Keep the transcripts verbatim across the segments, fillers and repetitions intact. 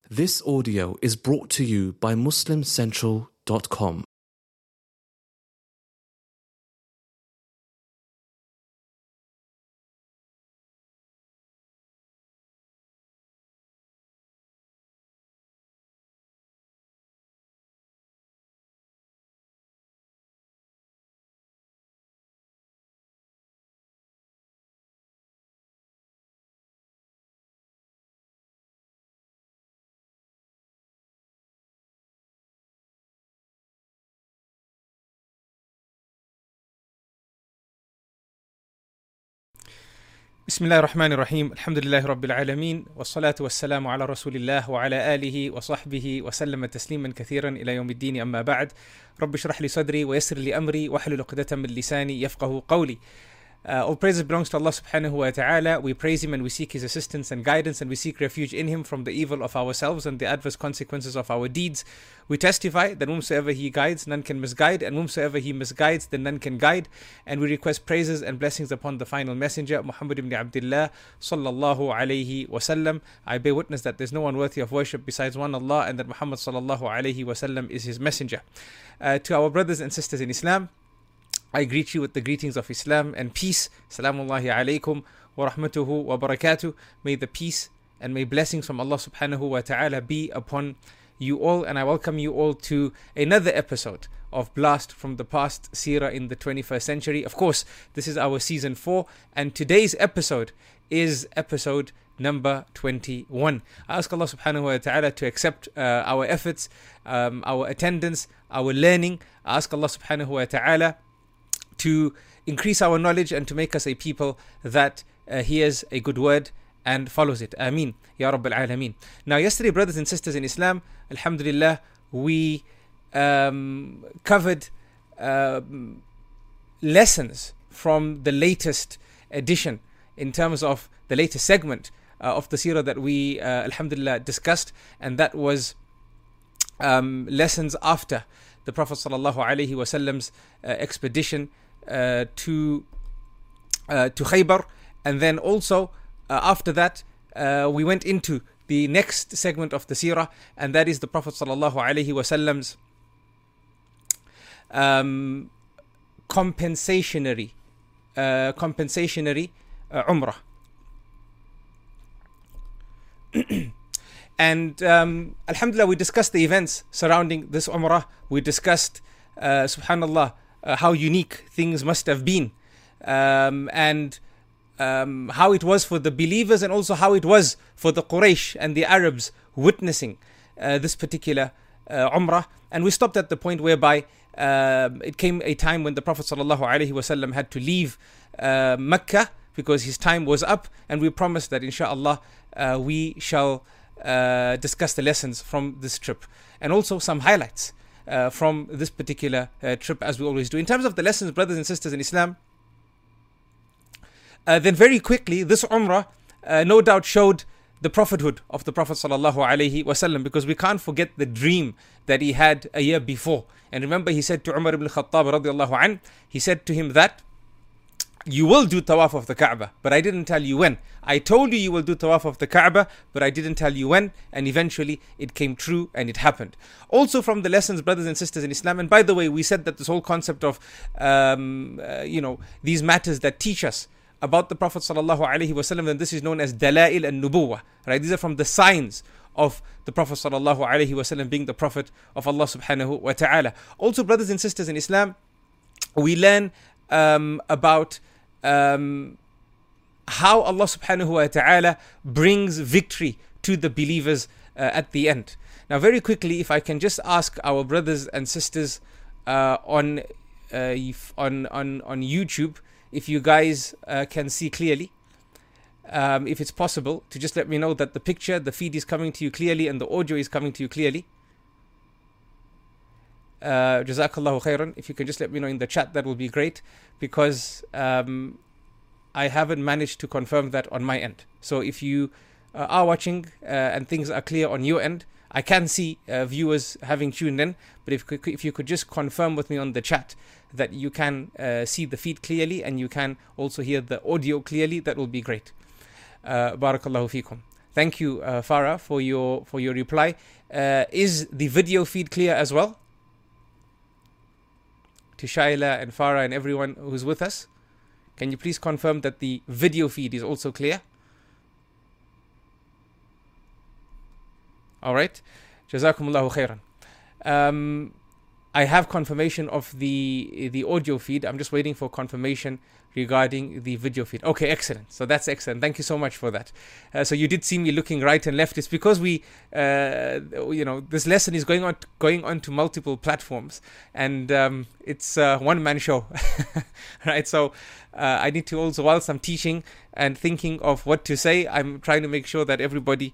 This audio is brought to you by Muslim Central dot com. بسم الله الرحمن الرحيم الحمد لله رب العالمين والصلاة والسلام على رسول الله وعلى آله وصحبه وسلم تسليما كثيرا إلى يوم الدين أما بعد رب اشرح لي صدري ويسر لي أمري واحلل عقدة من لساني يفقه قولي. Uh, all praises belongs to Allah subhanahu wa ta'ala. We praise Him and we seek His assistance and guidance, and we seek refuge in Him from the evil of ourselves and the adverse consequences of our deeds. We testify that whomsoever He guides, none can misguide, and whomsoever He misguides, then none can guide. And we request praises and blessings upon the final messenger, Muhammad ibn Abdullah sallallahu alayhi wasallam. I bear witness that there's no one worthy of worship besides one Allah, and that Muhammad sallallahu alayhi wasallam is His messenger. Uh, to our brothers and sisters in Islam, I greet you with the greetings of Islam and peace. Salamullahi alaykum wa rahmatuhu wa barakatuh. May the peace and may blessings from Allah subhanahu wa ta'ala be upon you all. And I welcome you all to another episode of Blast from the Past, Seerah in the twenty-first century. Of course, this is our season four. And today's episode is episode number twenty-one. I ask Allah subhanahu wa ta'ala to accept uh, our efforts, um, our attendance, our learning. I ask Allah subhanahu wa ta'ala to increase our knowledge and to make us a people that uh, hears a good word and follows it. Ameen. Ya Rabbil Alameen. Now, yesterday, brothers and sisters in Islam, alhamdulillah, we um, covered uh, lessons from the latest edition in terms of the latest segment uh, of the seerah that we, uh, alhamdulillah, discussed, and that was um, lessons after the Prophet sallallahu alaihi wasallam's uh, expedition Uh, to uh, to Khaybar, and then also uh, after that uh, we went into the next segment of the seerah, and that is the Prophet sallallahu alaihi wasallam's um, compensationary uh, compensationary uh, umrah. And um, alhamdulillah, we discussed the events surrounding this umrah. We discussed uh, subhanallah Uh, how unique things must have been, um, and um, how it was for the believers, and also how it was for the Quraysh and the Arabs witnessing uh, this particular uh, Umrah. And we stopped at the point whereby uh, it came a time when the Prophet sallallahu alaihi wasallam had to leave uh, Mecca because his time was up, and we promised that inshallah uh, we shall uh, discuss the lessons from this trip and also some highlights Uh, from this particular uh, trip, as we always do. In terms of the lessons, brothers and sisters in Islam, uh, then very quickly, this Umrah uh, no doubt showed the prophethood of the Prophet sallallahu alaihi wasallam, because we can't forget the dream that he had a year before. And remember, he said to Umar ibn Khattab radiallahu anh, he said to him that you will do tawaf of the Kaaba, but I didn't tell you when. I told you you will do tawaf of the Kaaba, but I didn't tell you when. And eventually it came true and it happened. Also from the lessons, brothers and sisters in Islam, and by the way, we said that this whole concept of, um, uh, you know, these matters that teach us about the Prophet sallallahu alaihi wasallam, and this is known as Dalail and Nubuwah, right? These are from the signs of the Prophet sallallahu alaihi wasallam being the Prophet of Allah subhanahu wa ta'ala. Also, brothers and sisters in Islam, we learn um, about Um, how Allah subhanahu wa ta'ala brings victory to the believers uh, at the end. Now, very quickly, if I can just ask our brothers and sisters uh, on, uh, on on on YouTube, if you guys uh, can see clearly, um, if it's possible, to just let me know that the picture, the feed is coming to you clearly and the audio is coming to you clearly. Uh, Jazakallahu khairan. If you can just let me know in the chat, that will be great, because um, I haven't managed to confirm that on my end. So if you uh, are watching uh, and things are clear on your end, I can see uh, viewers having tuned in, but if if you could just confirm with me on the chat that you can uh, see the feed clearly and you can also hear the audio clearly, that will be great. Uh, Barakallahu feekum. Thank you, uh, Farah, for your for your reply. Uh, is the video feed clear as well? To Shaila and Farah and everyone who's with us, can you please confirm that the video feed is also clear? All right. Jazakumullahu khairan. Um, I have confirmation of the the audio feed. I'm just waiting for confirmation regarding the video feed. Okay, excellent. So that's excellent. Thank you so much for that. Uh, so you did see me looking right and left. It's because we, uh, you know, this lesson is going on going on to multiple platforms, and um, it's a one-man show, right? So uh, I need to also, whilst I'm teaching and thinking of what to say, I'm trying to make sure that everybody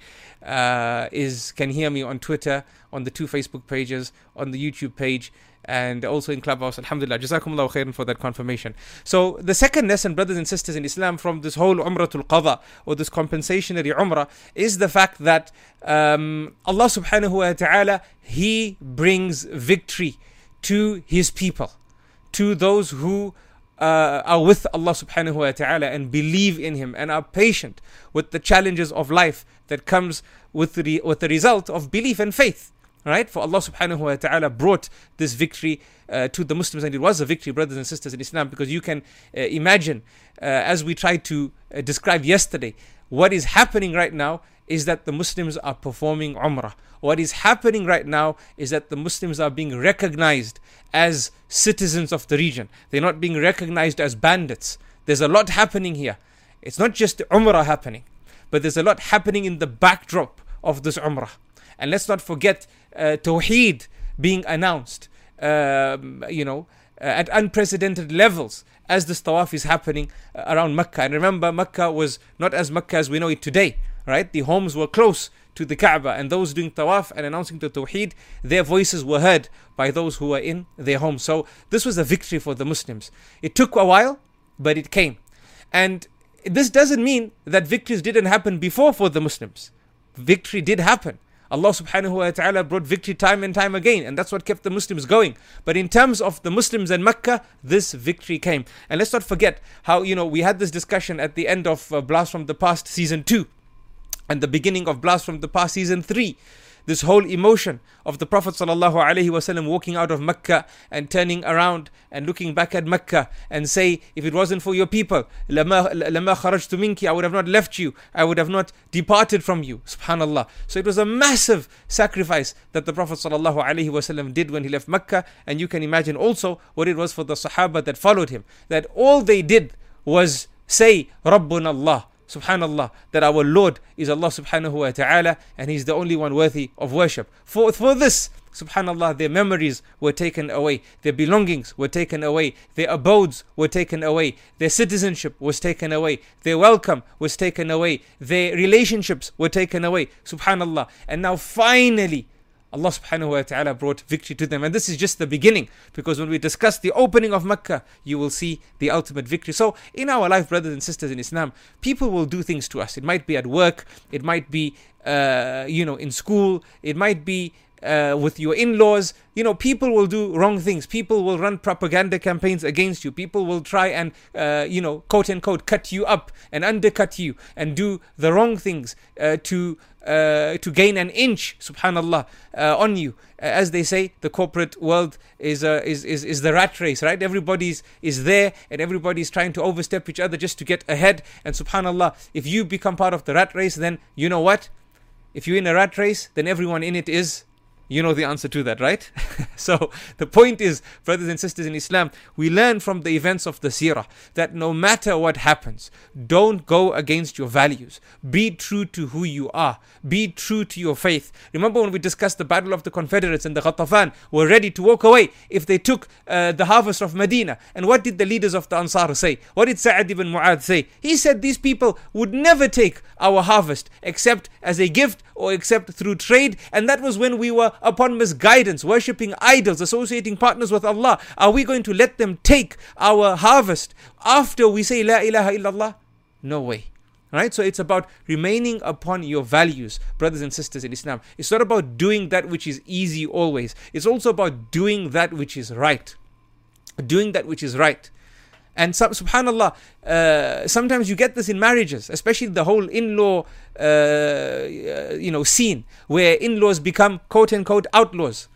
uh, is can hear me on Twitter, on the two Facebook pages, on the YouTube page, and also in Clubhouse. Alhamdulillah. Jazakumullahu khairan for that confirmation. So the second lesson, brothers and sisters in Islam, from this whole Umratul Qadha, or this compensationary Umrah, is the fact that um, Allah subhanahu wa ta'ala, He brings victory to His people, to those who uh, are with Allah subhanahu wa ta'ala and believe in Him and are patient with the challenges of life that comes with the, with the result of belief and faith. Right? For Allah subhanahu wa ta'ala brought this victory uh, to the Muslims, and it was a victory, brothers and sisters in Islam, because you can uh, imagine, uh, as we tried to uh, describe yesterday, what is happening right now is that the Muslims are performing Umrah. What is happening right now is that the Muslims are being recognized as citizens of the region. They're not being recognized as bandits. There's a lot happening here. It's not just Umrah happening, but there's a lot happening in the backdrop of this Umrah. And let's not forget uh, Tawheed being announced, um, you know, uh, at unprecedented levels as this tawaf is happening uh, around Mecca. And remember, Mecca was not as Mecca as we know it today, right? The homes were close to the Kaaba, and those doing tawaf and announcing the Tawheed, their voices were heard by those who were in their homes. So this was a victory for the Muslims. It took a while, but it came. And this doesn't mean that victories didn't happen before for the Muslims. Victory did happen. Allah subhanahu wa ta'ala brought victory time and time again, and that's what kept the Muslims going. But in terms of the Muslims and Mecca, this victory came. And let's not forget how, you know, we had this discussion at the end of uh, Blast from the Past season two and the beginning of Blast from the Past season three. This whole emotion of the Prophet sallallahu alaihi wasallam walking out of Mecca and turning around and looking back at Mecca and say, if it wasn't for your people, lama lama kharajtu minki, I would have not left you, I would have not departed from you. Subhanallah. So it was a massive sacrifice that the Prophet sallallahu alaihi wasallam did when he left Mecca, and you can imagine also what it was for the Sahaba that followed him, that all they did was say, Rabbuna Allah. Subhanallah, that our Lord is Allah subhanahu wa ta'ala, and He's the only one worthy of worship. For, for this, subhanallah, their memories were taken away, their belongings were taken away, their abodes were taken away, their citizenship was taken away, their welcome was taken away, their relationships were taken away, subhanallah. And now finally, Allah subhanahu wa ta'ala brought victory to them. And this is just the beginning, because when we discuss the opening of Mecca, you will see the ultimate victory. So in our life, brothers and sisters in Islam, people will do things to us. It might be at work, it might be uh, you know, in school, it might be uh, with your in-laws. You know, people will do wrong things. People will run propaganda campaigns against you. People will try and, uh, you know, quote unquote, cut you up and undercut you and do the wrong things uh, to uh, to gain an inch, subhanallah, uh, on you. As they say, the corporate world is, uh, is is is the rat race, right? Everybody's is there, and everybody's trying to overstep each other just to get ahead. And subhanallah, if you become part of the rat race, then you know what? If you're in a rat race, then everyone in it is. You know the answer to that, right? So the point is, brothers and sisters in Islam, we learn from the events of the seerah that no matter what happens, don't go against your values. Be true to who you are. Be true to your faith. Remember when we discussed the battle of the Confederates and the Ghatafan were ready to walk away if they took uh, the harvest of Medina. And what did the leaders of the Ansar say? What did Sa'ad ibn Mu'adh say? He said these people would never take our harvest except as a gift or except through trade. And that was when we were upon misguidance, worshipping idols, associating partners with Allah. Are we going to let them take our harvest after we say La ilaha illallah? No way. Right? So it's about remaining upon your values, brothers and sisters in Islam. It's not about doing that which is easy always. It's also about doing that which is right. Doing that which is right. And sub- subhanallah, uh, sometimes you get this in marriages, especially the whole in-law, uh, you know, scene where in-laws become quote unquote outlaws.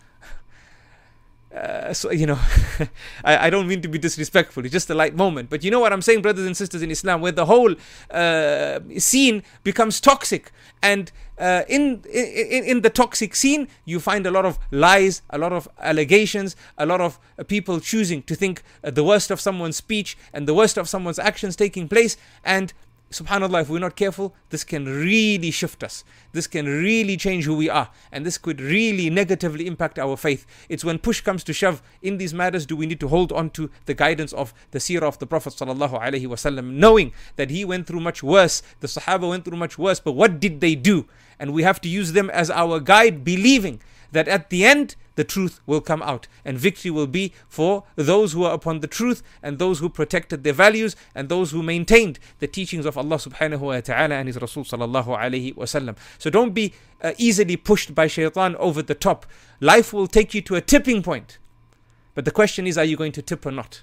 Uh, so you know, I, I don't mean to be disrespectful. It's just a light moment, but you know what I'm saying, brothers and sisters in Islam, where the whole uh, scene becomes toxic, and uh, in, in in the toxic scene, you find a lot of lies, a lot of allegations, a lot of uh, people choosing to think uh, the worst of someone's speech and the worst of someone's actions taking place, and subhanallah, if we're not careful, this can really shift us. This can really change who we are. And this could really negatively impact our faith. It's when push comes to shove in these matters, do we need to hold on to the guidance of the seerah of the Prophet sallallahu alaihi wasallam, knowing that he went through much worse, the Sahaba went through much worse, but what did they do? And we have to use them as our guide, believing that at the end, the truth will come out and victory will be for those who are upon the truth and those who protected their values and those who maintained the teachings of Allah subhanahu wa ta'ala and His Rasul sallallahu alayhi wa sallam. So don't be uh, easily pushed by shaitan over the top. Life will take you to a tipping point. But the question is, are you going to tip or not?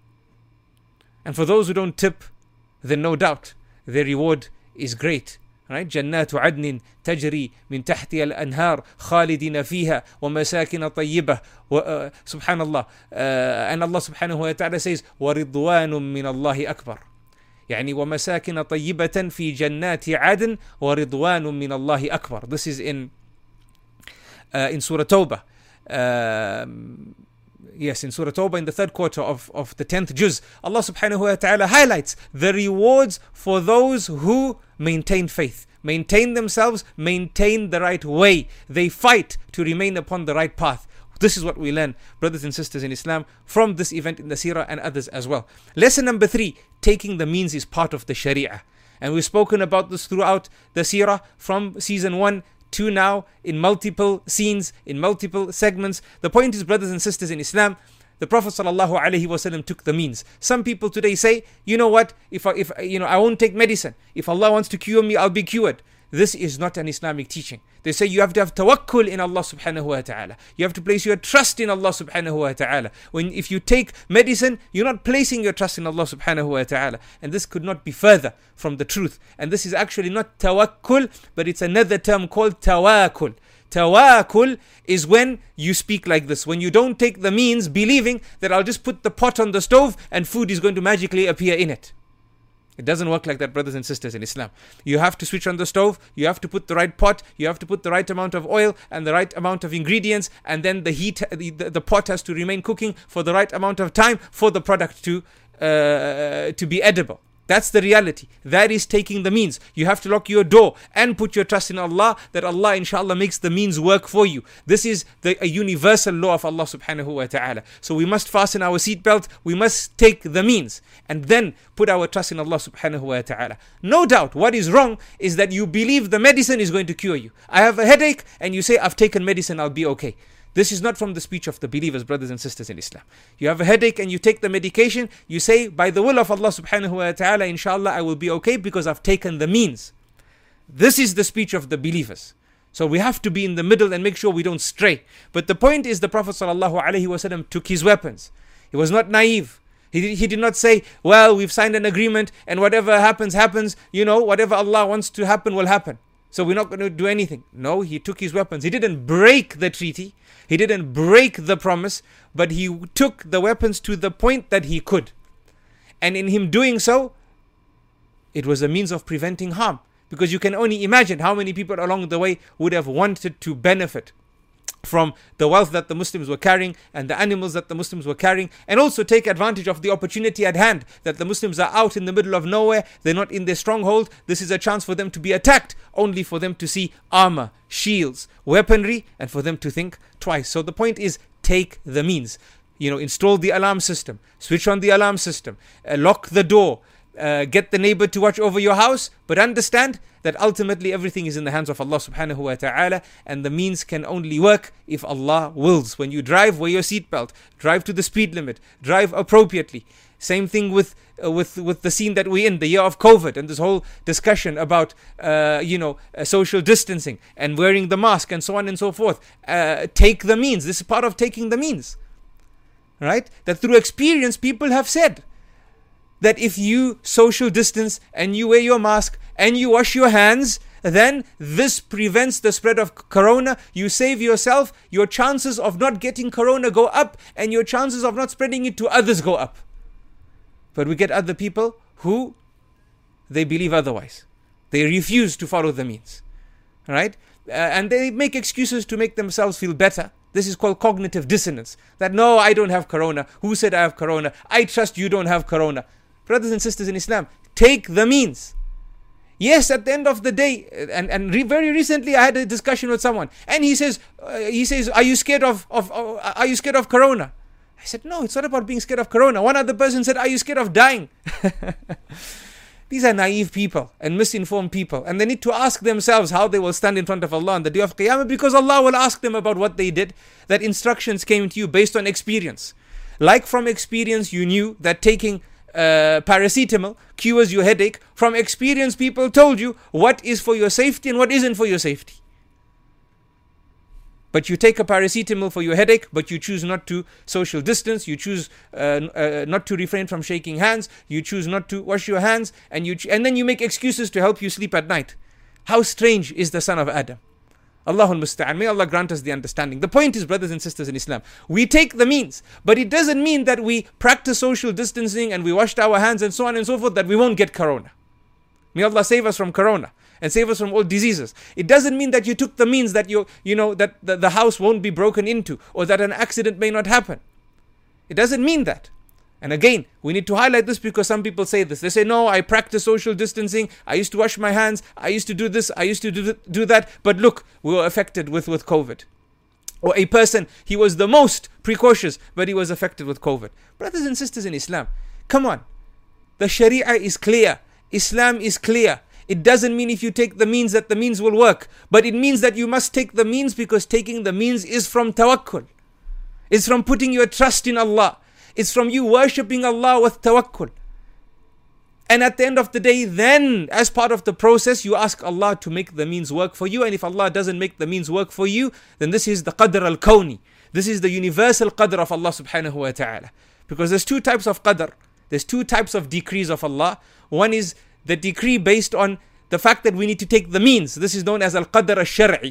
And for those who don't tip, then no doubt their reward is great. Right? جنات عدن تجري من تحتها الأنهار خالدين فيها ومساكن طيبة و, uh, Subhanallah, uh, and Allah subhanahu wa ta'ala says ورضوان من الله أكبر, يعني ومساكن طيبة في جنات عدن ورضوان من الله أكبر. This is in uh, in Surah Tawbah. Um, Yes, in Surah Tawbah, in the third quarter of, of the tenth juz, Allah subhanahu wa ta'ala highlights the rewards for those who maintain faith, maintain themselves, maintain the right way. They fight to remain upon the right path. This is what we learn, brothers and sisters in Islam, from this event in the seerah and others as well. Lesson number three, taking the means is part of the sharia. And we've spoken about this throughout the seerah from season one to now, in multiple scenes, in multiple segments. The point is, brothers and sisters in Islam, the Prophet sallallahu alaihi wasallam took the means. Some people today say, you know what, if I, if you know, I won't take medicine. If Allah wants to cure me, I'll be cured. This is not an Islamic teaching. They say you have to have tawakkul in Allah subhanahu wa ta'ala. You have to place your trust in Allah subhanahu wa ta'ala. When if you take medicine, you're not placing your trust in Allah subhanahu wa ta'ala. And this could not be further from the truth. And this is actually not tawakkul, but it's another term called tawakkul. Tawakkul is when you speak like this, when you don't take the means, believing that I'll just put the pot on the stove and food is going to magically appear in it. It doesn't work like that, brothers and sisters in Islam. You have to switch on the stove, you have to put the right pot, you have to put the right amount of oil and the right amount of ingredients, and then the heat, the, the, the pot has to remain cooking for the right amount of time for the product to uh, to be edible. That's the reality. That is taking the means. You have to lock your door and put your trust in Allah, that Allah inshallah makes the means work for you. This is the a universal law of Allah subhanahu wa ta'ala. So we must fasten our seatbelt, we must take the means and then put our trust in Allah subhanahu wa ta'ala. No doubt what is wrong is that you believe the medicine is going to cure you. I have a headache and you say I've taken medicine, I'll be okay. This is not from the speech of the believers, brothers and sisters in Islam. You have a headache and you take the medication, you say, by the will of Allah subhanahu wa ta'ala, inshallah, I will be okay because I've taken the means. This is the speech of the believers. So we have to be in the middle and make sure we don't stray. But the point is, the Prophet sallallahu alaihi wasallam took his weapons. He was not naive. He did, he did not say, well, we've signed an agreement and whatever happens, happens. You know, whatever Allah wants to happen will happen. So we're not going to do anything. No, he took his weapons. He didn't break the treaty. He didn't break the promise, but he took the weapons to the point that he could. And in him doing so, it was a means of preventing harm. Because you can only imagine how many people along the way would have wanted to benefit from the wealth that the Muslims were carrying and the animals that the Muslims were carrying, and also take advantage of the opportunity at hand that the Muslims are out in the middle of nowhere, they're not in their stronghold. This is a chance for them to be attacked, only for them to see armor, shields, weaponry, and for them to think twice. So the point is, take the means. You know, install the alarm system, switch on the alarm system, uh, lock the door, uh, get the neighbor to watch over your house, but understand that ultimately everything is in the hands of Allah subhanahu wa ta'ala, and the means can only work if Allah wills. When you drive, wear your seatbelt, drive to the speed limit, drive appropriately. Same thing with uh, with with the scene that we're in, the year of COVID, and this whole discussion about uh, you know uh, social distancing and wearing the mask and so on and so forth. Uh, take the means. This is part of taking the means, right? That through experience people have said, that if you social distance and you wear your mask and you wash your hands, then this prevents the spread of corona. You save yourself, your chances of not getting corona go up, and your chances of not spreading it to others go up. But we get other people who, they believe otherwise. They refuse to follow the means. Right? Uh, and they make excuses to make themselves feel better. This is called cognitive dissonance. That, no, I don't have corona. Who said I have corona? I trust you don't have corona. Brothers and sisters in Islam, take the means. Yes, at the end of the day, and, and re- very recently I had a discussion with someone, and he says, uh, he says, are you scared of, of, of, are you scared of corona? I said, no, it's not about being scared of corona. One other person said, are you scared of dying? These are naive people and misinformed people, and they need to ask themselves how they will stand in front of Allah on the day of Qiyamah, because Allah will ask them about what they did. That instructions came to you based on experience. Like from experience you knew that taking uh, paracetamol cures your headache. From experience people told you what is for your safety and what isn't for your safety. But you take a paracetamol for your headache, but you choose not to social distance, you choose uh, uh, not to refrain from shaking hands, you choose not to wash your hands, and you ch- and then you make excuses to help you sleep at night. How strange is the son of Adam? Allahul Musta'an. May Allah grant us the understanding. The point is, brothers and sisters in Islam, we take the means, but it doesn't mean that we practice social distancing and we washed our hands and so on and so forth, that we won't get corona. May Allah save us from corona and save us from all diseases. It doesn't mean that you took the means that you you know that the, the house won't be broken into, or that an accident may not happen. It doesn't mean that. And again, we need to highlight this because some people say this. They say, no, I practice social distancing. I used to wash my hands. I used to do this. I used to do, th- do that. But look, we were affected with, with COVID. Or a person, he was the most precautious, but he was affected with COVID. Brothers and sisters in Islam, come on. The Sharia is clear. Islam is clear. It doesn't mean if you take the means that the means will work. But it means that you must take the means, because taking the means is from tawakkul. It's from putting your trust in Allah. It's from you worshipping Allah with tawakkul. And at the end of the day, then as part of the process, you ask Allah to make the means work for you. And if Allah doesn't make the means work for you, then this is the qadr al-kawni. This is the universal qadr of Allah subhanahu wa ta'ala. Because there's two types of qadr. There's two types of decrees of Allah. One is the decree based on the fact that we need to take the means. This is known as al-qadr al-shar'i.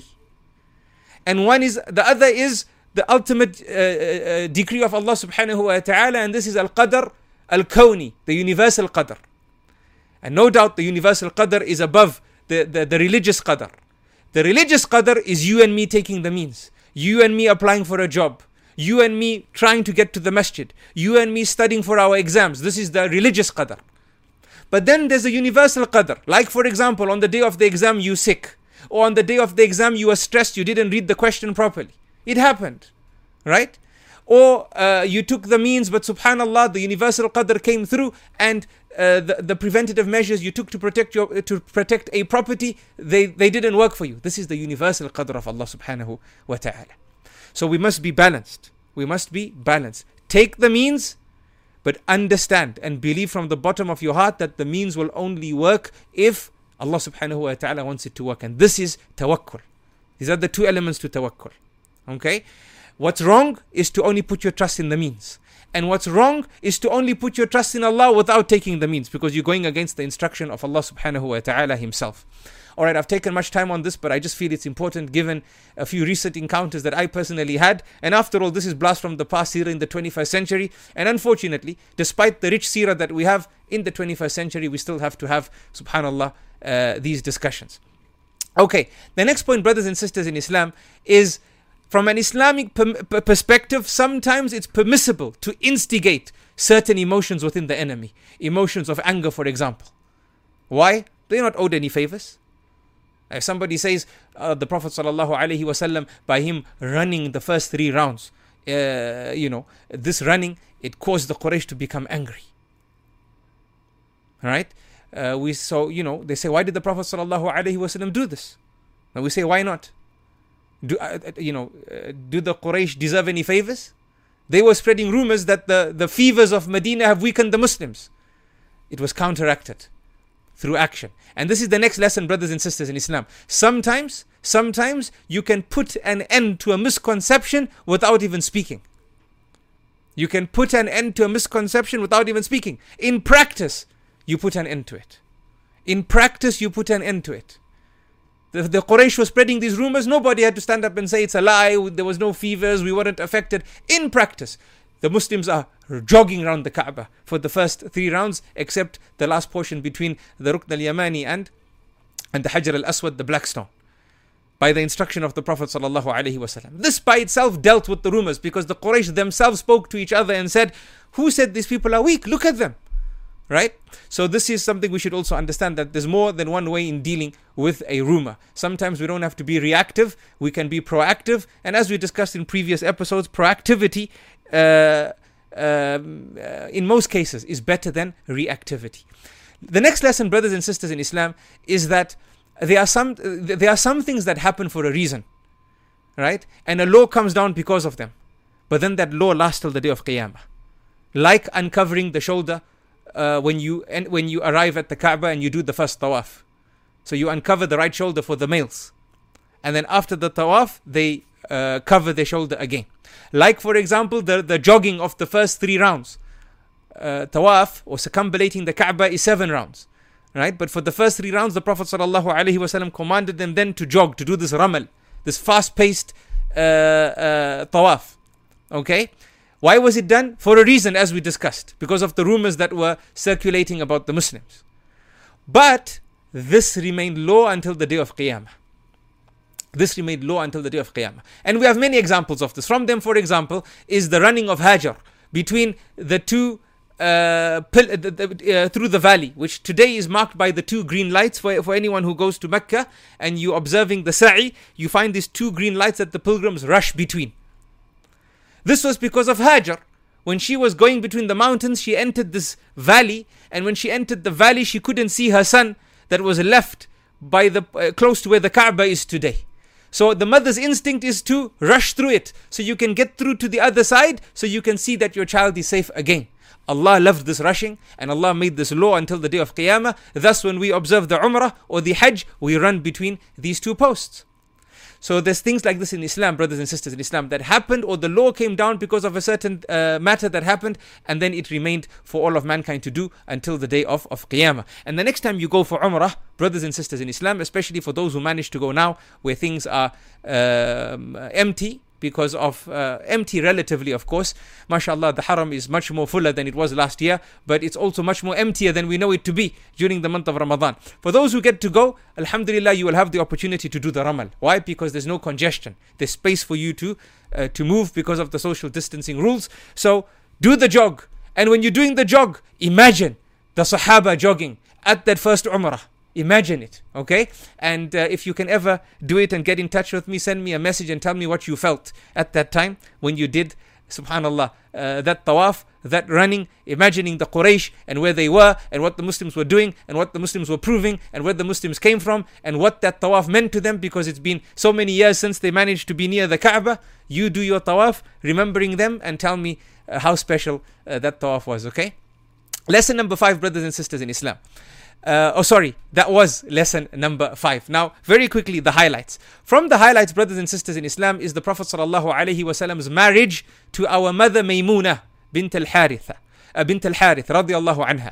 And one is, the other is the ultimate uh, uh, decree of Allah subhanahu wa ta'ala, and this is al-qadr al-kawni, the universal qadr. And no doubt the universal qadr is above the, the, the religious qadr. The religious qadr is you and me taking the means. You and me applying for a job. You and me trying to get to the masjid. You and me studying for our exams. This is the religious qadr. But then there's a universal qadr. Like for example, on the day of the exam you sick. Or on the day of the exam you were stressed, you didn't read the question properly. It happened, right? Or uh, you took the means, but subhanallah, the universal qadr came through, and uh, the, the preventative measures you took to protect your to protect a property, they, they didn't work for you. This is the universal qadr of Allah subhanahu wa ta'ala. So we must be balanced. We must be balanced. Take the means, but understand and believe from the bottom of your heart that the means will only work if Allah subhanahu wa ta'ala wants it to work. And this is tawakkul. These are the two elements to tawakkul. Okay? What's wrong is to only put your trust in the means. And what's wrong is to only put your trust in Allah without taking the means, because you're going against the instruction of Allah subhanahu wa ta'ala himself. Alright, I've taken much time on this, but I just feel it's important given a few recent encounters that I personally had. And after all, this is blast from the past seerah in the twenty-first century. And unfortunately, despite the rich seerah that we have in the twenty-first century, we still have to have, subhanallah, uh, these discussions. Okay, the next point, brothers and sisters in Islam, is from an Islamic per- perspective, sometimes it's permissible to instigate certain emotions within the enemy. Emotions of anger, for example. Why? They're not owed any favors. If somebody says uh, the Prophet sallallahu alaihi wasallam, by him running the first three rounds, uh, you know, this running, it caused the Quraysh to become angry. Right? Uh, we so you know they say, why did the Prophet sallallahu alaihi wasallam do this? And we say, why not? Do uh, you know? Uh, do the Quraysh deserve any favors? They were spreading rumors that the the fevers of Medina have weakened the Muslims. It was counteracted through action. And this is the next lesson, brothers and sisters in Islam. Sometimes, sometimes you can put an end to a misconception without even speaking. You can put an end to a misconception without even speaking. In practice, you put an end to it. In practice, you put an end to it. The, the Quraysh was spreading these rumors. Nobody had to stand up and say it's a lie. There was no fevers. We weren't affected. In practice, the Muslims are jogging around the Kaaba for the first three rounds, except the last portion between the Rukn al-Yamani and, and the Hajar al-Aswad, the black stone, by the instruction of the Prophet sallallahu alaihi wasallam. This by itself dealt with the rumors, because the Quraysh themselves spoke to each other and said, who said these people are weak? Look at them. Right? So this is something we should also understand, that there's more than one way in dealing with a rumor. Sometimes we don't have to be reactive, we can be proactive. And as we discussed in previous episodes, proactivity uh, um, uh, in most cases is better than reactivity. The next lesson, brothers and sisters in Islam, is that there are some there are some things that happen for a reason, right? And a law comes down because of them. But then that law lasts till the day of Qiyamah. Like uncovering the shoulder Uh, when you and when you arrive at the Kaaba and you do the first tawaf. So you uncover the right shoulder for the males, and then after the tawaf they uh, cover their shoulder again. Like for example the, the jogging of the first three rounds. uh, Tawaf or circumambulating the Kaaba is seven rounds, right? But for the first three rounds the Prophet sallallahu alaihi wasallam commanded them then to jog, to do this ramal, this fast-paced uh, uh, tawaf. Okay. Why was it done? For a reason, as we discussed, because of the rumors that were circulating about the Muslims. But this remained law until the day of Qiyamah. This remained law until the day of Qiyamah. And we have many examples of this. From them, for example, is the running of Hajar between the two, uh, pil- the, the, uh, through the valley, which today is marked by the two green lights. For, for anyone who goes to Mecca and you observing the Sa'i, you find these two green lights that the pilgrims rush between. This was because of Hajar. When she was going between the mountains, she entered this valley, and when she entered the valley, she couldn't see her son that was left by the uh, close to where the Kaaba is today. So the mother's instinct is to rush through it, so you can get through to the other side, so you can see that your child is safe again. Allah loved this rushing, and Allah made this law until the day of Qiyamah. Thus, when we observe the Umrah or the Hajj, we run between these two posts. So there's things like this in Islam, brothers and sisters in Islam, that happened, or the law came down because of a certain uh, matter that happened, and then it remained for all of mankind to do until the day of, of Qiyamah. And the next time you go for Umrah, brothers and sisters in Islam, especially for those who manage to go now, where things are um, empty, because of uh, empty relatively, of course. MashaAllah, the haram is much more fuller than it was last year, but it's also much more emptier than we know it to be during the month of Ramadan. For those who get to go, alhamdulillah, you will have the opportunity to do the ramal. Why? Because there's no congestion. There's space for you to uh, to move because of the social distancing rules. So do the jog. And when you're doing the jog, imagine the Sahaba jogging at that first Umrah. Imagine it, okay? And uh, if you can ever do it and get in touch with me, send me a message and tell me what you felt at that time when you did, subhanallah, uh, that tawaf, that running, imagining the Quraysh and where they were and what the Muslims were doing and what the Muslims were proving and where the Muslims came from and what that tawaf meant to them, because it's been so many years since they managed to be near the Kaaba. You do your tawaf, remembering them, and tell me uh, how special uh, that tawaf was, okay? Lesson number five, brothers and sisters in Islam. Uh, oh, sorry, that was lesson number five. Now, very quickly, the highlights. From the highlights, brothers and sisters in Islam, is the Prophet sallallahu alaihi wasallam's marriage to our mother Maymuna bint al-Haritha, uh, bint al-Harith, radiyallahu anha.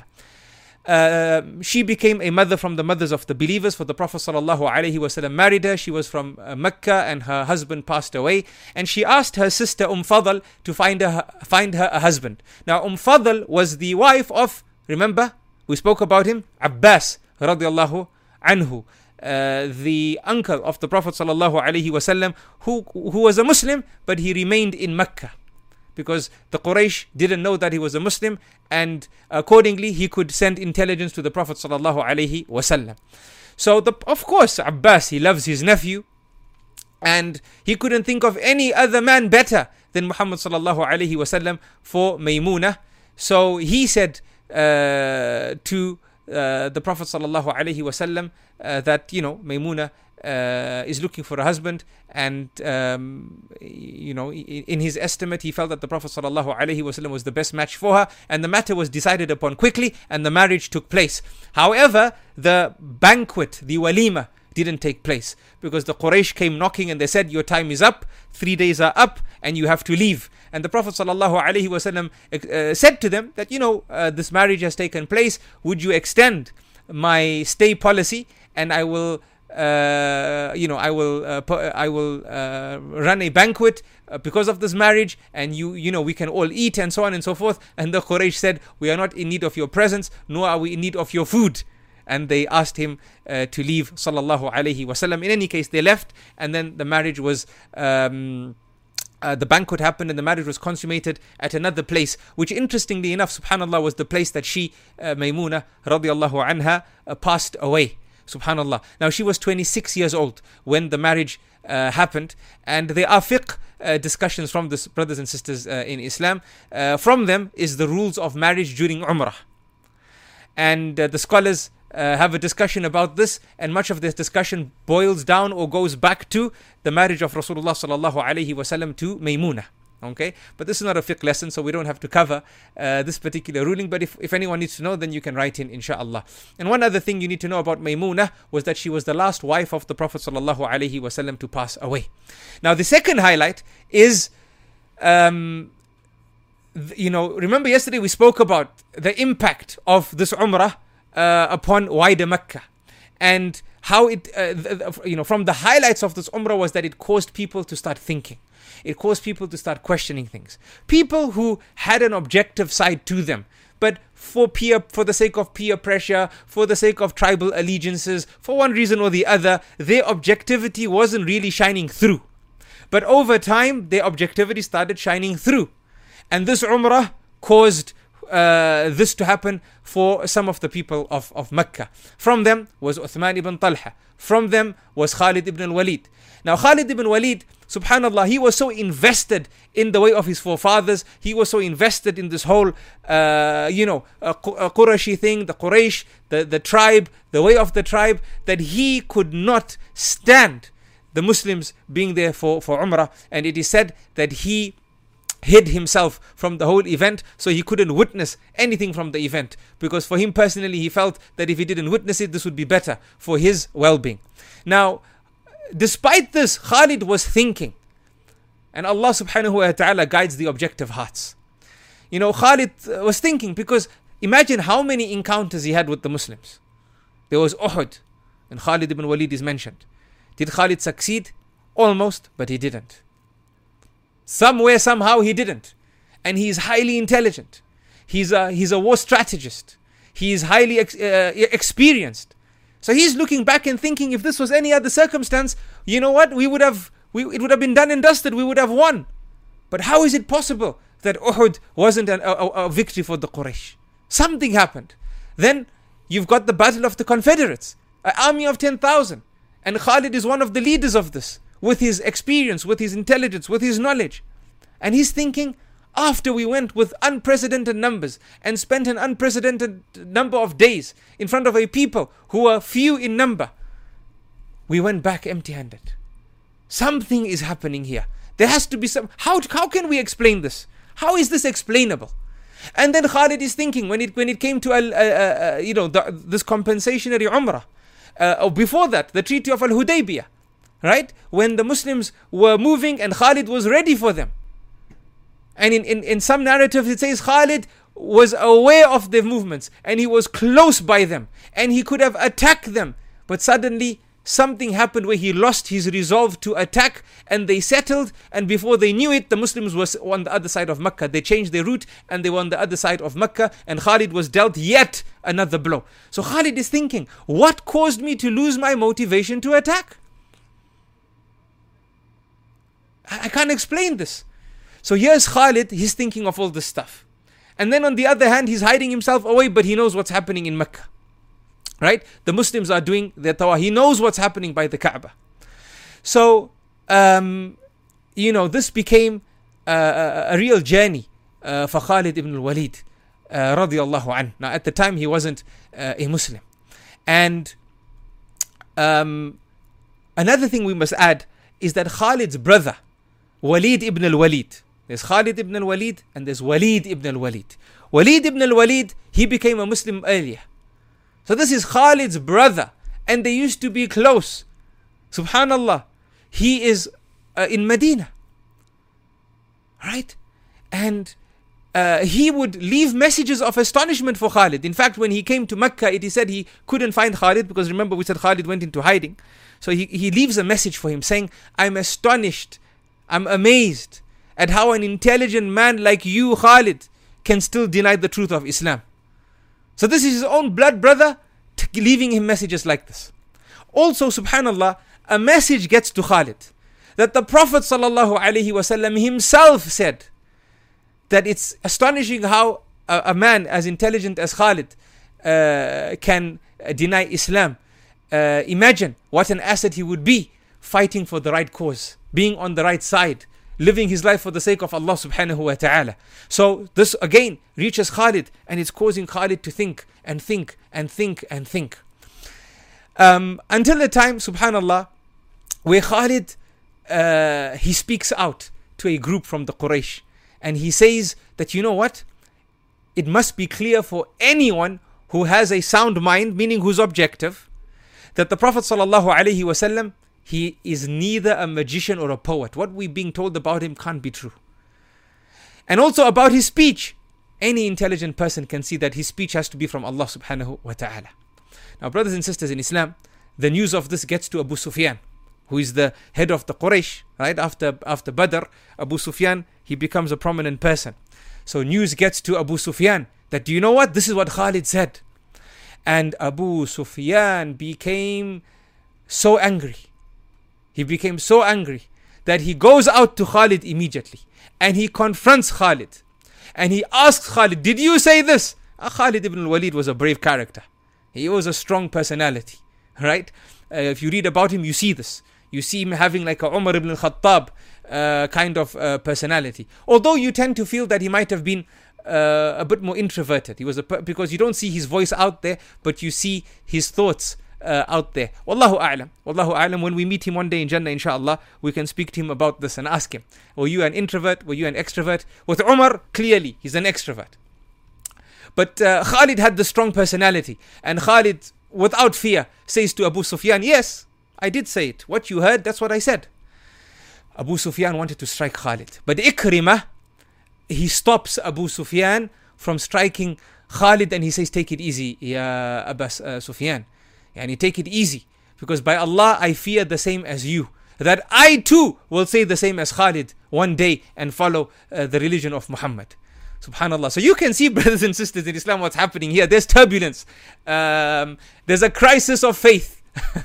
Uh, she became a mother from the mothers of the believers, for the Prophet sallallahu alaihi wasallam married her. She was from uh, Mecca, and her husband passed away, and she asked her sister Umm Fadl to find her find her a husband. Now, Umm Fadl was the wife of, remember, we spoke about him, Abbas radiallahu anhu, uh, the uncle of the Prophet sallallahu alaihi wasallam, who who was a Muslim, but he remained in Mecca because the Quraysh didn't know that he was a Muslim, and accordingly he could send intelligence to the Prophet sallallahu alaihi wasallam. So the, of course Abbas, he loves his nephew, and he couldn't think of any other man better than Muhammad sallallahu alaihi wasallam for Maymuna. So he said Uh, to uh, the Prophet sallallahu alaihi wasallam uh, that, you know, Maymuna uh, is looking for a husband, and um, you know, in his estimate, he felt that the Prophet sallallahu alaihi wasallam was the best match for her, and the matter was decided upon quickly, and the marriage took place. However, the banquet, the walima, didn't take place because the Quraysh came knocking and they said, your time is up, three days are up, and you have to leave. And the Prophet ﷺ uh, said to them that, you know, uh, this marriage has taken place. Would you extend my stay policy, and I will, uh, you know, I will, uh, I will uh, run a banquet uh, because of this marriage, and you, you know, we can all eat and so on and so forth. And the Quraysh said, we are not in need of your presence, nor are we in need of your food. And they asked him uh, to leave, sallallahu alaihi wasallam. In any case, they left, and then the marriage was. Um, Uh, the banquet happened and the marriage was consummated at another place, which interestingly enough, subhanallah, was the place that she, uh, Maymuna radiallahu anha, uh, passed away. Subhanallah. Now she was twenty-six years old when the marriage uh, happened, and there are fiqh uh, discussions from this, brothers and sisters uh, in Islam. Uh, from them is the rules of marriage during Umrah. And uh, the scholars Uh, have a discussion about this, and much of this discussion boils down or goes back to the marriage of Rasulullah sallallahu alaihi wasallam to Maymuna. Okay, but this is not a fiqh lesson, so we don't have to cover uh, this particular ruling. But if, if anyone needs to know, then you can write in, inshallah. And one other thing you need to know about Maymuna was that she was the last wife of the Prophet sallallahu alaihi wasallam to pass away. Now, the second highlight is, um, th- you know, remember yesterday we spoke about the impact of this Umrah Uh, upon wider Mecca, and how it, uh, th- th- you know, from the highlights of this Umrah was that it caused people to start thinking. It caused people to start questioning things. People who had an objective side to them, but for peer, for the sake of peer pressure, for the sake of tribal allegiances, for one reason or the other, their objectivity wasn't really shining through. But over time, their objectivity started shining through, and this Umrah caused Uh, this to happen for some of the people of, of Mecca. From them was Uthman ibn Talha. From them was Khalid ibn al-Walid. Now Khalid ibn Walid, subhanallah, he was so invested in the way of his forefathers. He was so invested in this whole, uh, you know, uh, Qurashi thing, the Quraysh, the, the tribe, the way of the tribe, that he could not stand the Muslims being there for, for Umrah. And it is said that he hid himself from the whole event, so he couldn't witness anything from the event, because for him personally he felt that if he didn't witness it, this would be better for his well-being. Now, despite this, Khalid was thinking, and Allah subhanahu wa ta'ala guides the objective hearts. You know, Khalid was thinking, because imagine how many encounters he had with the Muslims. There was Uhud, and Khalid ibn Walid is mentioned. Did Khalid succeed? Almost, but he didn't. Somewhere, somehow, he didn't. And he is highly intelligent. He's a, he's a war strategist. He is highly ex- uh, experienced. So he's looking back and thinking, if this was any other circumstance, you know what? We would have, we, it would have been done and dusted. We would have won. But how is it possible that Uhud wasn't an, a, a victory for the Quraysh? Something happened. Then you've got the Battle of the Confederates, an army of ten thousand. And Khalid is one of the leaders of this, with his experience, with his intelligence, with his knowledge. And he's thinking, after we went with unprecedented numbers and spent an unprecedented number of days in front of a people who are few in number, we went back empty-handed. Something is happening here. There has to be some... How, how can we explain this? How is this explainable? And then Khalid is thinking, when it when it came to, uh, uh, uh, you know, the, this compensationary Umrah, uh, or before that, the Treaty of Al-Hudaybiyah, right? When the Muslims were moving and Khalid was ready for them. And in, in, in some narratives it says Khalid was aware of their movements and he was close by them and he could have attacked them. But suddenly something happened where he lost his resolve to attack, and they settled, and before they knew it, the Muslims were on the other side of Mecca. They changed their route and they were on the other side of Mecca, and Khalid was dealt yet another blow. So Khalid is thinking, what caused me to lose my motivation to attack? I can't explain this. So here's Khalid, he's thinking of all this stuff. And then on the other hand, he's hiding himself away, but he knows what's happening in Mecca. Right? The Muslims are doing their tawaf. He knows what's happening by the Kaaba. So, um, you know, this became uh, a, a real journey uh, for Khalid ibn al-Walid, uh, radiyallahu anhu. Now, at the time, he wasn't uh, a Muslim. And um, another thing we must add is that Khalid's brother, Walid ibn al-Walid. There's Khalid ibn al-Walid and there's Walid ibn al-Walid. Walid ibn al-Walid, he became a Muslim earlier. So this is Khalid's brother, and they used to be close. Subhanallah. He is uh, in Medina. right? And uh, he would leave messages of astonishment for Khalid. In fact, when he came to Mecca, it is said he couldn't find Khalid, because remember we said Khalid went into hiding. So he, he leaves a message for him saying, I'm astonished, I'm amazed at how an intelligent man like you, Khalid, can still deny the truth of Islam. So this is his own blood brother t- leaving him messages like this. Also, subhanallah, a message gets to Khalid that the Prophet sallallahu alaihi wasallam himself said that it's astonishing how a, a man as intelligent as Khalid uh, can uh, deny Islam. Uh, imagine what an asset he would be, fighting for the right cause, being on the right side, living his life for the sake of Allah subhanahu wa ta'ala. So this again reaches Khalid, and it's causing Khalid to think and think and think and think. Um, until the time, subhanallah, where Khalid, uh, he speaks out to a group from the Quraysh, and he says that, you know what? It must be clear for anyone who has a sound mind, meaning who's objective, that the Prophet sallallahu alaihi wasallam, he is neither a magician or a poet. What we're being told about him can't be true. And also about his speech, any intelligent person can see that his speech has to be from Allah subhanahu wa ta'ala. Now, brothers and sisters in Islam, the news of this gets to Abu Sufyan, who is the head of the Quraysh, right? After, after Badr, Abu Sufyan, he becomes a prominent person. So news gets to Abu Sufyan that, do you know what? This is what Khalid said. And Abu Sufyan became so angry. He became so angry that he goes out to Khalid immediately. And he confronts Khalid. And he asks Khalid, did you say this? Uh, Khalid ibn al-Walid was a brave character. He was a strong personality, right? Uh, if you read about him, you see this. You see him having like a Umar ibn al-Khattab uh, kind of uh, personality. Although you tend to feel that he might have been uh, a bit more introverted. He was a because you don't see his voice out there, but you see his thoughts uh, out there. Wallahu a'lam. Wallahu a'lam. When we meet him one day in Jannah, inshallah, we can speak to him about this and ask him, were you an introvert? Were you an extrovert? With Umar, clearly, he's an extrovert. But uh, Khalid had the strong personality, and Khalid, without fear, says to Abu Sufyan, yes, I did say it. What you heard, that's what I said. Abu Sufyan wanted to strike Khalid, but Ikrimah, he stops Abu Sufyan from striking Khalid, and he says, take it easy, Ya Abu uh, Sufyan. Yani take it easy, because by Allah, I fear the same as you, that I too will say the same as Khalid one day and follow uh, the religion of Muhammad. Subhanallah. So you can see, brothers and sisters in Islam, what's happening here. There's turbulence. Um, there's a crisis of faith,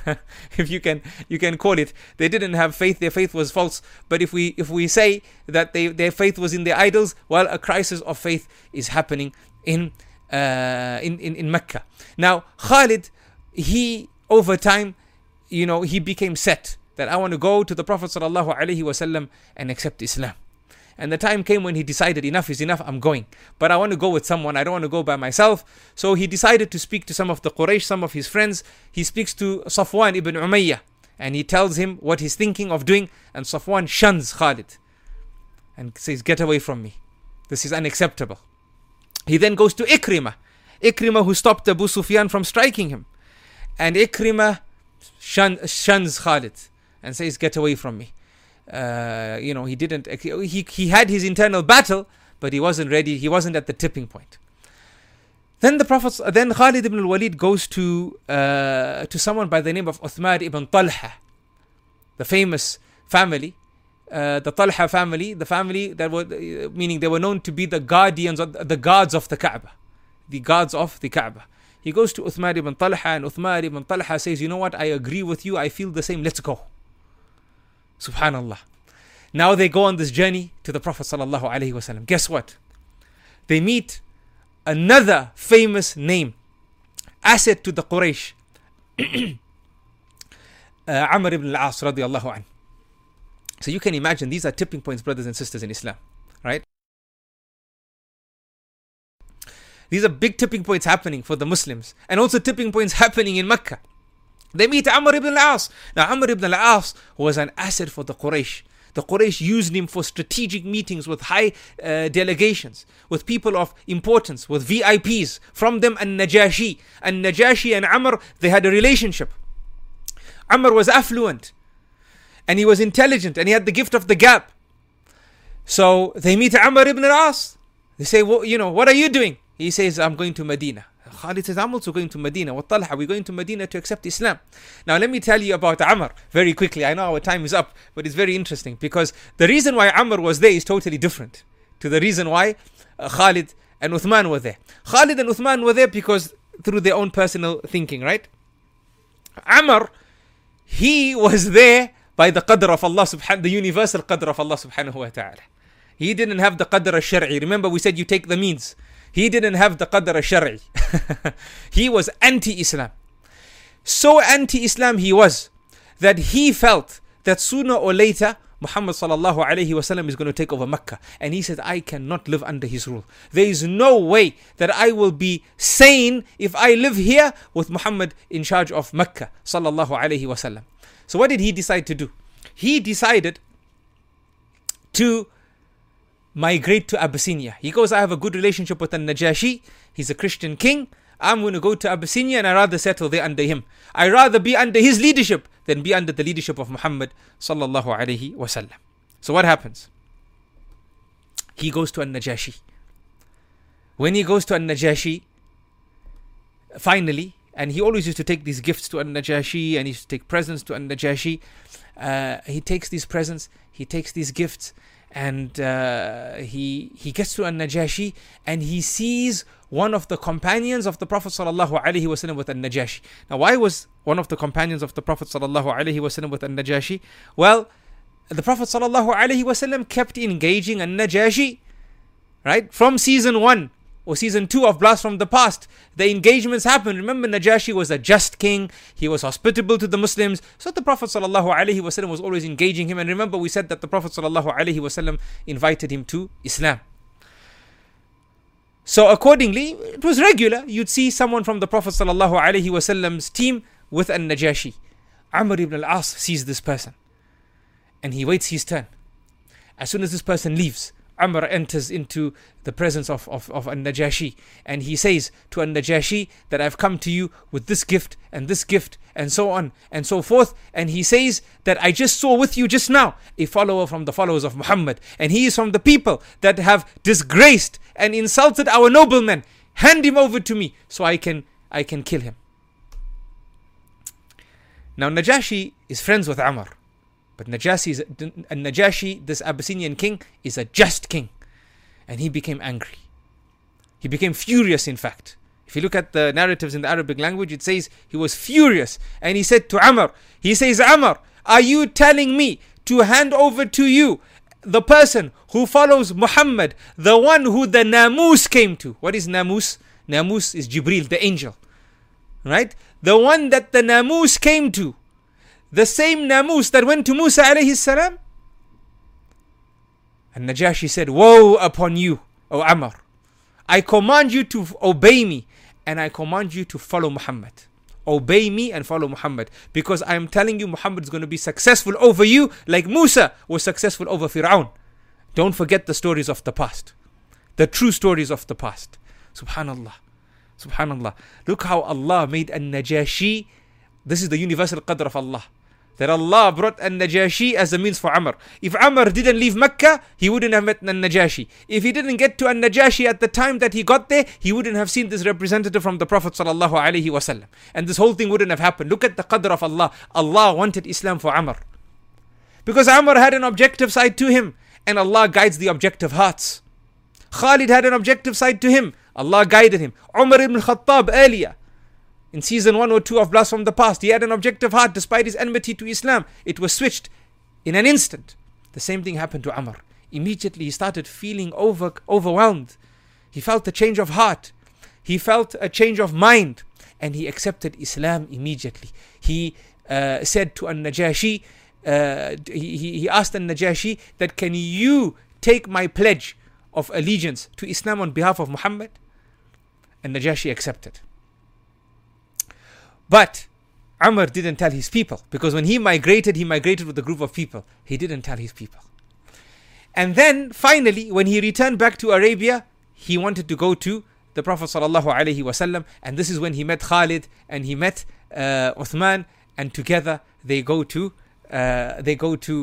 if you can you can call it. They didn't have faith. Their faith was false. But if we if we say that they, their faith was in their idols, well, a crisis of faith is happening in uh, in, in in Mecca. Now, Khalid, he over time, you know, he became set that I want to go to the Prophet sallallahu alaihi wasallam and accept Islam. And the time came when he decided, enough is enough, I'm going. But I want to go with someone, I don't want to go by myself. So he decided to speak to some of the Quraysh, some of his friends. He speaks to Safwan ibn Umayyah, and he tells him what he's thinking of doing. And Safwan shuns Khalid and says, get away from me. This is unacceptable. He then goes to Ikrimah. Ikrimah, who stopped Abu Sufyan from striking him. And Ikrimah shun, shuns Khalid and says, get away from me. Uh, you know, he didn't, he, he had his internal battle, but he wasn't ready, he wasn't at the tipping point. Then the Prophet, then Khalid ibn al-Walid goes to, uh, to someone by the name of Uthman ibn Talha, the famous family, uh, the Talha family, the family that were, meaning they were known to be the guardians, of, the guards of the Kaaba, the guards of the Kaaba. He goes to Uthman ibn Talha, and Uthman ibn Talha says, you know what, I agree with you, I feel the same, let's go. Subhanallah. Now they go on this journey to the Prophet sallallahu alaihi wasallam. Guess what? They meet another famous name, asset to the Quraysh, uh, Amr ibn al-As radiallahu anhu. So you can imagine, these are tipping points, brothers and sisters in Islam, right? These are big tipping points happening for the Muslims, and also tipping points happening in Mecca. They meet Amr ibn al-As. Now Amr ibn al-As was an asset for the Quraysh. The Quraysh used him for strategic meetings with high uh, delegations, with people of importance, with V I Ps. From them, An-Najashi. An-Najashi and Amr, they had a relationship. Amr was affluent, and he was intelligent, and he had the gift of the gab. So they meet Amr ibn al-As. They say, well, you know, what are you doing? He says, I'm going to Medina. Khalid says, I'm also going to Medina. Wa Talha, we're going to Medina to accept Islam. Now, let me tell you about Amr very quickly. I know our time is up, but it's very interesting because the reason why Amr was there is totally different to the reason why uh, Khalid and Uthman were there. Khalid and Uthman were there because through their own personal thinking, right? Amr, he was there by the qadr of Allah subhanahu, the universal qadr of Allah subhanahu wa ta'ala. He didn't have the qadr al-shar'i. Remember we said you take the means. He didn't have the qadr al-shar'i. He was anti-Islam. So anti-Islam he was that he felt that sooner or later Muhammad sallallahu alayhi wasallam is going to take over Mecca. And he said, I cannot live under his rule. There is no way that I will be sane if I live here with Muhammad in charge of Mecca sallallahu alayhi wasallam. So what did he decide to do? He decided to migrate to Abyssinia. He goes, I have a good relationship with An-Najashi. He's a Christian king. I'm going to go to Abyssinia and I'd rather settle there under him. I'd rather be under his leadership than be under the leadership of Muhammad sallallahu alayhi wasallam. So what happens? He goes to An-Najashi. When he goes to An-Najashi, finally, and he always used to take these gifts to An-Najashi and he used to take presents to An-Najashi. Uh, he takes these presents, he takes these gifts, and uh, he he gets to An-Najashi and he sees one of the companions of the Prophet sallallahu alaihi wasallam with An-Najashi. Now, why was one of the companions of the Prophet sallallahu alaihi wasallam with An-Najashi? Well, the Prophet sallallahu alaihi wasallam kept engaging An-Najashi, right? From season one or season two of Blast from the Past, the engagements happened. Remember, Najashi was a just king. He was hospitable to the Muslims. So the Prophet sallallahu alaihi wasallam was always engaging him. And remember, we said that the Prophet sallallahu alaihi wasallam invited him to Islam. So accordingly, it was regular. You'd see someone from the Prophet sallallahu alaihi wasallam's team with An-Najashi. Amr ibn al-As sees this person and he waits his turn. As soon as this person leaves, Amr enters into the presence of, of, of An-Najashi and he says to An-Najashi that I've come to you with this gift and this gift and so on and so forth. And he says that I just saw with you just now a follower from the followers of Muhammad, and he is from the people that have disgraced and insulted our noblemen. Hand him over to me so I can I can kill him. Now Najashi is friends with Amr. But Najashi, is, Najashi, this Abyssinian king, is a just king. And he became angry. He became furious, in fact. If you look at the narratives in the Arabic language, it says he was furious. And he said to Amr, he says, Amr, are you telling me to hand over to you the person who follows Muhammad, the one who the Namus came to? What is Namus? Namus is Jibril, the angel. Right? The one that the Namus came to. The same Namus that went to Musa alayhi salam. And Najashi said, woe upon you, O Amr. I command you to obey me and I command you to follow Muhammad. Obey me and follow Muhammad, because I am telling you Muhammad is going to be successful over you like Musa was successful over Fir'aun. Don't forget the stories of the past. The true stories of the past. Subhanallah. Subhanallah. Look how Allah made An-Najashi. This is the universal qadr of Allah. That Allah brought An-Najashi as a means for Amr. If Amr didn't leave Mecca, he wouldn't have met An-Najashi. If he didn't get to An-Najashi at the time that he got there, he wouldn't have seen this representative from the Prophet sallallahu alaihi wasallam. And this whole thing wouldn't have happened. Look at the qadr of Allah. Allah wanted Islam for Amr. Because Amr had an objective side to him, and Allah guides the objective hearts. Khalid had an objective side to him. Allah guided him. Umar ibn Khattab earlier, in season one or two of Blast from the Past, he had an objective heart despite his enmity to Islam. It was switched in an instant. The same thing happened to Amr. Immediately he started feeling over, overwhelmed. He felt a change of heart. He felt a change of mind. And he accepted Islam immediately. He uh, said to An-Najashi, uh, he, he asked An-Najashi that, can you take my pledge of allegiance to Islam on behalf of Muhammad? And Najashi accepted. But Amr didn't tell his people, because when he migrated, he migrated with a group of people. He didn't tell his people. And then finally, when he returned back to Arabia, he wanted to go to the Prophet sallallahu alaihi wasallam, and this is when he met Khalid and he met uh, Uthman, and together they go to uh, they go to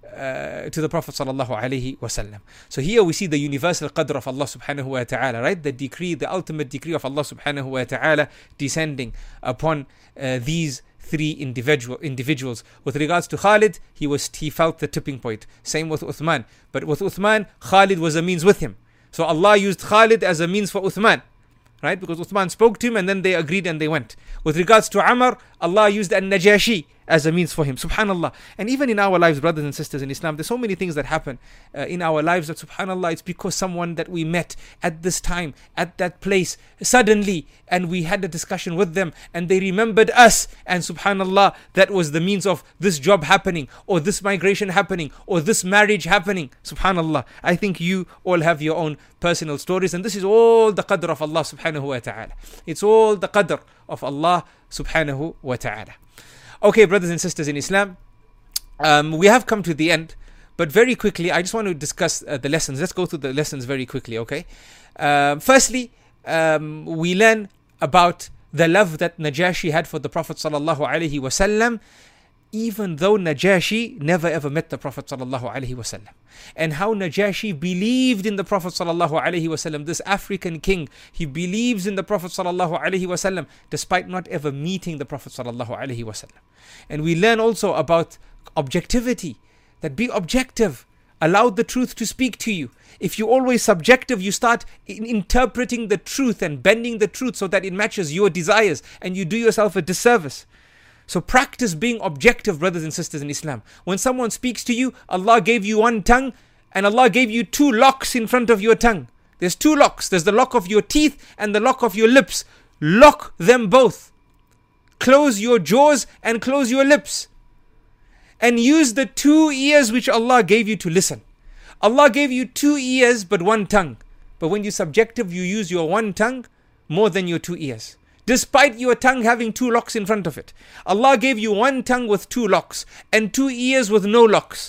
uh, to the Prophet sallallahu alaihi wasallam. So here we see the universal qadr of Allah subhanahu wa ta'ala, right? The decree, the ultimate decree of Allah subhanahu wa ta'ala descending upon uh, these three individual individuals. With regards to Khalid, he was he felt the tipping point. Same with Uthman. But with Uthman, Khalid was a means with him. So Allah used Khalid as a means for Uthman, right? Because Uthman spoke to him and then they agreed and they went. With regards to Amr, Allah used An-Najashi as a means for him. Subhanallah. And even in our lives, brothers and sisters in Islam, there's so many things that happen uh, in our lives that subhanallah, it's because someone that we met at this time, at that place, suddenly, and we had a discussion with them and they remembered us, and subhanallah, that was the means of this job happening, or this migration happening, or this marriage happening. Subhanallah. I think you all have your own personal stories, and this is all the qadr of Allah subhanahu wa ta'ala. It's all the qadr of Allah subhanahu wa ta'ala. Okay, brothers and sisters in Islam, um, we have come to the end, but very quickly, I just want to discuss uh, the lessons. Let's go through the lessons very quickly, okay? Uh, firstly, um, we learn about the love that Najashi had for the Prophet sallallahu alaihi wasallam, even though Najashi never ever met the Prophet sallallahu alaihi wasallam, and how Najashi believed in the Prophet sallallahu alaihi wasallam. This African king, he believes in the Prophet sallallahu alaihi wasallam despite not ever meeting the Prophet sallallahu alaihi wasallam. And we learn also about objectivity, that be objective, allow the truth to speak to you. If you're always subjective, you start in interpreting the truth and bending the truth so that it matches your desires, and you do yourself a disservice. So practice being objective, brothers and sisters in Islam. When someone speaks to you, Allah gave you one tongue and Allah gave you two locks in front of your tongue. There's two locks. There's the lock of your teeth and the lock of your lips. Lock them both. Close your jaws and close your lips. And use the two ears which Allah gave you to listen. Allah gave you two ears but one tongue. But when you're subjective, you use your one tongue more than your two ears, despite your tongue having two locks in front of it. Allah gave you one tongue with two locks and two ears with no locks.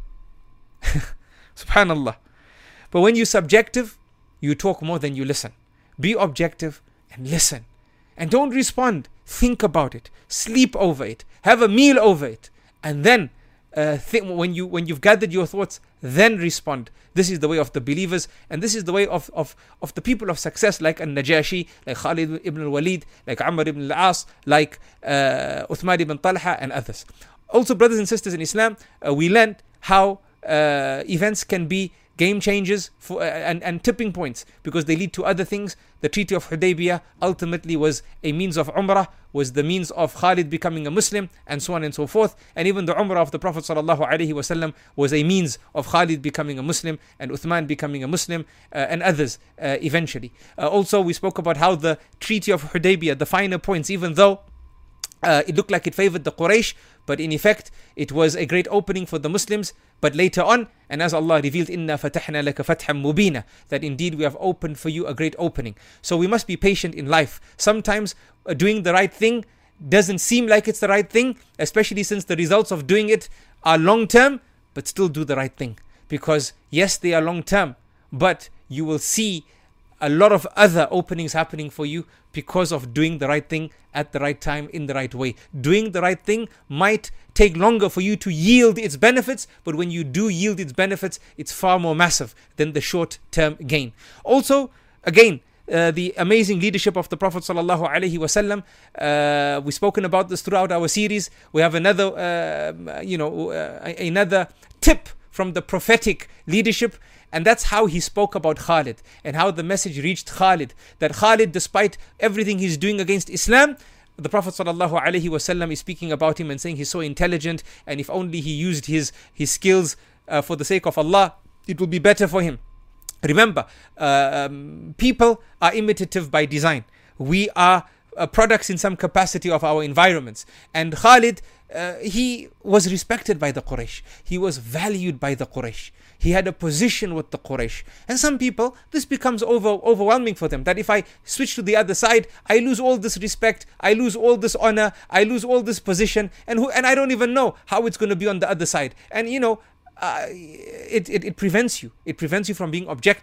Subhanallah. But when you're subjective, you talk more than you listen. Be objective and listen. And don't respond. Think about it. Sleep over it. Have a meal over it. And then, uh, think, when, you, when you've gathered your thoughts, then respond. This is the way of the believers, and this is the way of, of, of the people of success, like An-Najashi, like Khalid ibn al-Walid, like Amr ibn al-As, like uh, Uthman ibn Talha, and others. Also, brothers and sisters in Islam, uh, we learned how uh, events can be game changers for, uh, and, and tipping points, because they lead to other things. The Treaty of Hudaybiyah ultimately was a means of Umrah, was the means of Khalid becoming a Muslim, and so on and so forth. And even the Umrah of the Prophet sallallahu alaihi wasallam was a means of Khalid becoming a Muslim, and Uthman becoming a Muslim, uh, and others uh, eventually. Uh, also, we spoke about how the Treaty of Hudaybiyah, the finer points, even though Uh, it looked like it favored the Quraysh, but in effect it was a great opening for the Muslims. But later on, and as Allah revealed, Inna fatahna laka fathan mubina, that indeed we have opened for you a great opening. So we must be patient in life. Sometimes uh, doing the right thing doesn't seem like it's the right thing, especially since the results of doing it are long term, but still do the right thing. Because yes, they are long term, but you will see a lot of other openings happening for you because of doing the right thing at the right time, in the right way. Doing the right thing might take longer for you to yield its benefits, but when you do yield its benefits, it's far more massive than the short-term gain. Also, again, uh, the amazing leadership of the Prophet sallallahu alaihi wasallam. Uh, we've spoken about this throughout our series. We have another, uh, you know, uh, another tip from the prophetic leadership. And that's how he spoke about Khalid, and how the message reached Khalid, that Khalid, despite everything he's doing against Islam, the Prophet sallallahu alaihi wasallam is speaking about him and saying he's so intelligent, and if only he used his, his skills uh, for the sake of Allah, it will be better for him. Remember, uh, um, people are imitative by design. We are uh, products in some capacity of our environments. And Khalid, uh, he was respected by the Quraysh. He was valued by the Quraysh. He had a position with the Quraysh. And some people, this becomes over, overwhelming for them. That if I switch to the other side, I lose all this respect, I lose all this honor, I lose all this position, and who, and I don't even know how it's going to be on the other side. And you know, uh, it, it, it prevents you. It prevents you from being objective.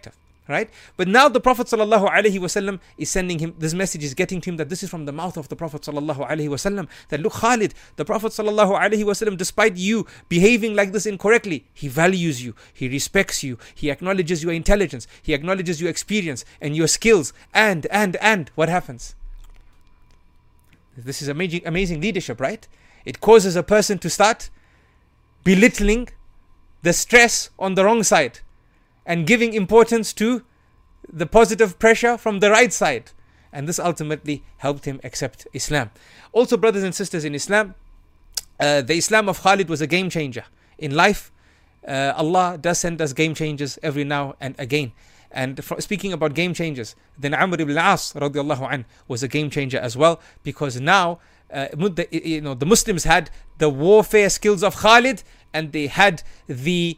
Right? But now the Prophet sallallahu alaihi wasallam is sending him, this message is getting to him that this is from the mouth of the Prophet sallallahu alaihi wasallam, that look, Khalid, the Prophet sallallahu alaihi wasallam, despite you behaving like this incorrectly, he values you, he respects you, he acknowledges your intelligence, he acknowledges your experience and your skills, and, and, and, what happens? This is amazing, amazing leadership, right? It causes a person to start belittling the stress on the wrong side and giving importance to the positive pressure from the right side. And this ultimately helped him accept Islam. Also, brothers and sisters in Islam, uh, the Islam of Khalid was a game changer. In life, uh, Allah does send us game changers every now and again. And for, speaking about game changers, then Amr ibn al-As radiallahu anh was a game changer as well, because now uh, the, you know, the Muslims had the warfare skills of Khalid, and they had the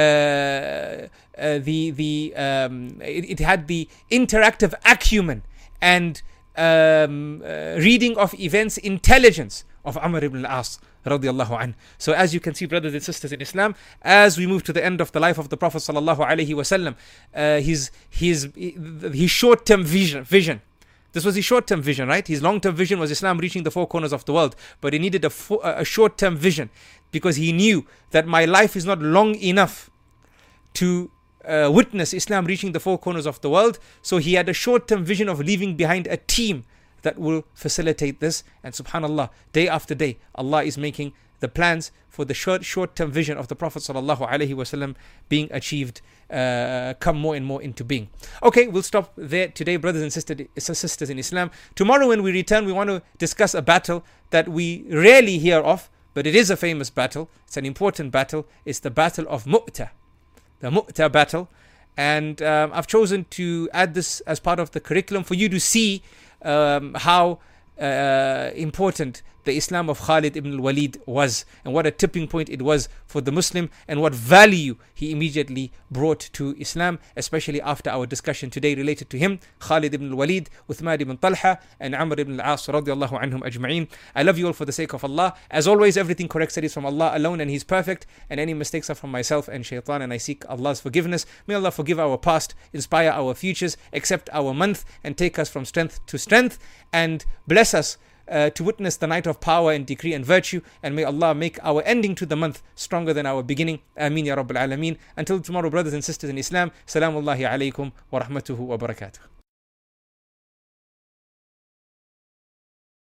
uh, uh, the the um, it, it had the interactive acumen and um, uh, reading of events intelligence of Amr ibn al-As radiallahu anh. So as you can see, brothers and sisters in Islam, as we move to the end of the life of the Prophet sallallahu alaihi wasallam, uh, his his his short-term vision vision. This was his short-term vision, right? His long-term vision was Islam reaching the four corners of the world, but he needed a, fo- a short-term vision, because he knew that my life is not long enough to uh, witness Islam reaching the four corners of the world. So he had a short-term vision of leaving behind a team that will facilitate this. And subhanallah, day after day, Allah is making the plans for the short, short-term vision of the Prophet sallallahu alaihi wasallam being achieved, uh, come more and more into being. Okay, we'll stop there today, brothers and sister, sisters in Islam. Tomorrow when we return, we want to discuss a battle that we rarely hear of, but it is a famous battle. It's an important battle. It's the Battle of Mu'tah. The Mu'tah battle. And um, I've chosen to add this as part of the curriculum for you to see um, how uh, important the Islam of Khalid ibn al-Walid was, and what a tipping point it was for the Muslim, and what value he immediately brought to Islam, especially after our discussion today related to him, Khalid ibn al-Walid, Uthman ibn Talha, and Amr ibn al-As radiallahu anhum ajma'in. I love you all for the sake of Allah. As always, everything correct said is from Allah alone, and He's perfect, and any mistakes are from myself and shaitan, and I seek Allah's forgiveness. May Allah forgive our past, inspire our futures, accept our month, and take us from strength to strength, and bless us Uh, to witness the night of power and decree and virtue, and may Allah make our ending to the month stronger than our beginning. Ameen ya Rabbil Alameen. Until tomorrow, brothers and sisters in Islam, Salamullahi alaykum wa rahmatuhu wa barakatuh.